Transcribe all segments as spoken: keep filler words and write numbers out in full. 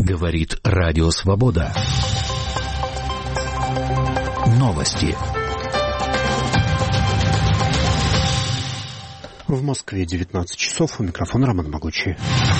Говорит Радио Свобода. Новости. В Москве девятнадцать часов. У микрофона Роман Могучий.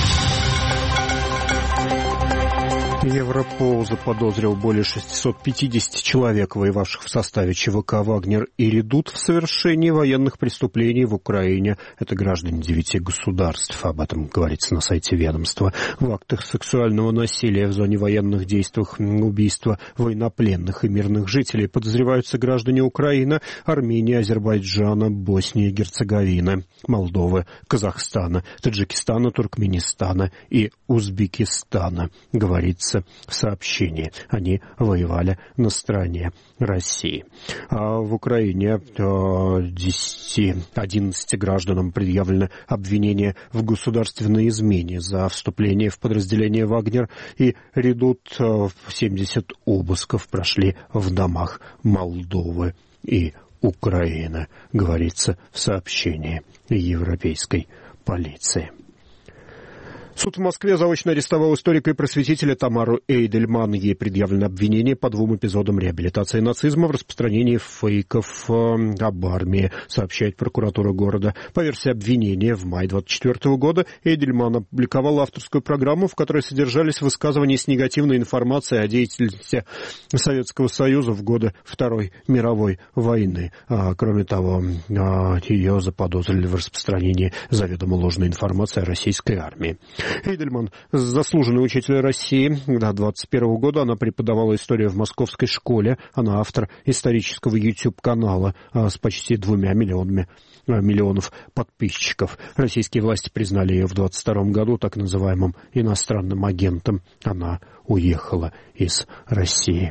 Европол заподозрил более шестьсот пятьдесят человек, воевавших в составе ЧВК «Вагнер» и «Редут», в совершении военных преступлений в Украине. Это граждане девяти государств. Об этом говорится на сайте ведомства. В актах сексуального насилия в зоне военных действий, убийства военнопленных и мирных жителей подозреваются граждане Украины, Армении, Азербайджана, Боснии и Герцеговины, Молдовы, Казахстана, Таджикистана, Туркменистана и Узбекистана, говорится в сообщении. Они воевали на стороне России. А в Украине десяти-одиннадцати гражданам предъявлено обвинение в государственной измене за вступление в подразделение «Вагнер» и «Редут». семьдесят обысков прошли в домах Молдовы и Украины, говорится в сообщении европейской полиции. Суд в Москве заочно арестовал историка и просветителя Тамару Эйдельман. Ей предъявлено обвинение по двум эпизодам реабилитации нацизма в распространении фейков об армии, сообщает прокуратура города. По версии обвинения, в мае двадцать четвёртого года Эйдельман опубликовал авторскую программу, в которой содержались высказывания с негативной информацией о деятельности Советского Союза в годы Второй мировой войны. А, кроме того, ее заподозрили в распространении заведомо ложной информации о российской армии. Эйдельман – заслуженный учитель России. До двадцать первого года она преподавала историю в московской школе. Она автор исторического YouTube-канала с почти двумя миллионами миллионов подписчиков. Российские власти признали ее в двадцать втором году так называемым иностранным агентом. Она уехала из России.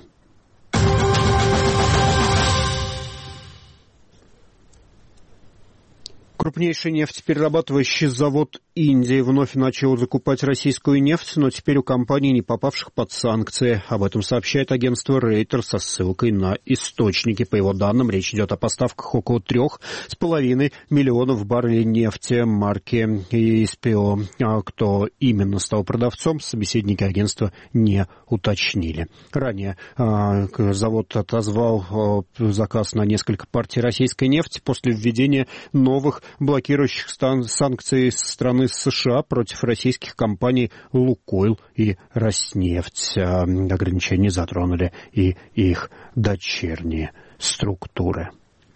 Крупнейший нефтеперерабатывающий завод Индии вновь начал закупать российскую нефть, но теперь у компаний, не попавших под санкции. Об этом сообщает агентство Рейтер со ссылкой на источники. По его данным, речь идет о поставках около трех с половиной миллионов баррелей нефти марки и эс пи о. А кто именно стал продавцом, собеседники агентства не уточнили. Ранее а, завод отозвал а, заказ на несколько партий российской нефти после введения новых блокирующих санкций со стороны США против российских компаний «Лукойл» и «Роснефть». Ограничения затронули и их дочерние структуры.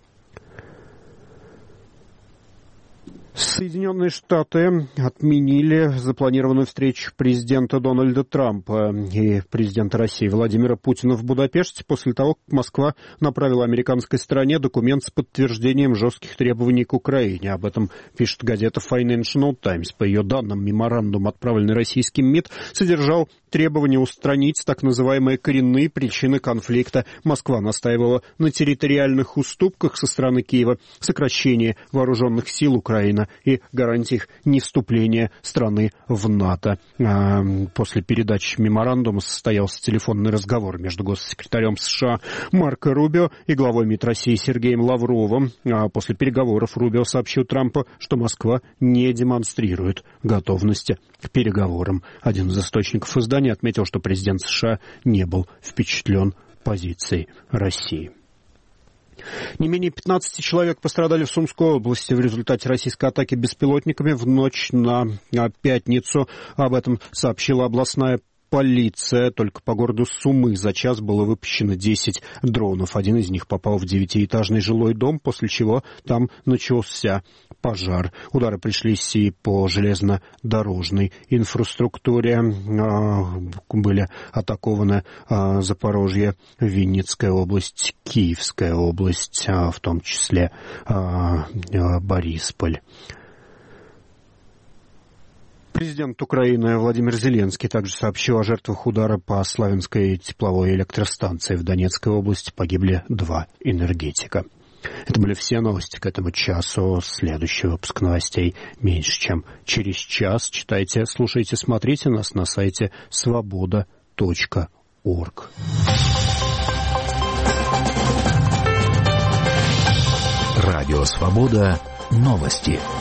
Соединенные Штаты отменили запланированную встречу президента Дональда Трампа и президента России Владимира Путина в Будапеште после того, как Москва направила американской стороне документ с подтверждением жестких требований к Украине. Об этом пишет газета Financial Times. По ее данным, меморандум, отправленный российским МИД, содержал требование устранить так называемые коренные причины конфликта. Москва настаивала на территориальных уступках со стороны Киева, сокращении вооруженных сил Украины и гарантиях невступления страны в НАТО. После передачи меморандума состоялся телефонный разговор между госсекретарем США Марко Рубио и главой МИД России Сергеем Лавровым. После переговоров Рубио сообщил Трампу, что Москва не демонстрирует готовности к переговорам. Один из источников издания отметил, что президент США не был впечатлен позицией России. Не менее пятнадцати человек пострадали в Сумской области в результате российской атаки беспилотниками в ночь на пятницу. Об этом сообщила областная полиция. Только по городу Сумы за час было выпущено десять дронов. Один из них попал в девятиэтажный жилой дом, после чего там начался пожар. Удары пришлись и по железнодорожной инфраструктуре. Были атакованы Запорожье, Винницкая область, Киевская область, в том числе Борисполь. Президент Украины Владимир Зеленский также сообщил о жертвах удара по Славянской тепловой электростанции в Донецкой области. Погибли два энергетика. Это были все новости к этому часу. Следующий выпуск новостей меньше, чем через час. Читайте, слушайте, смотрите нас на сайте свобода точка орг. Радио «Свобода». Новости.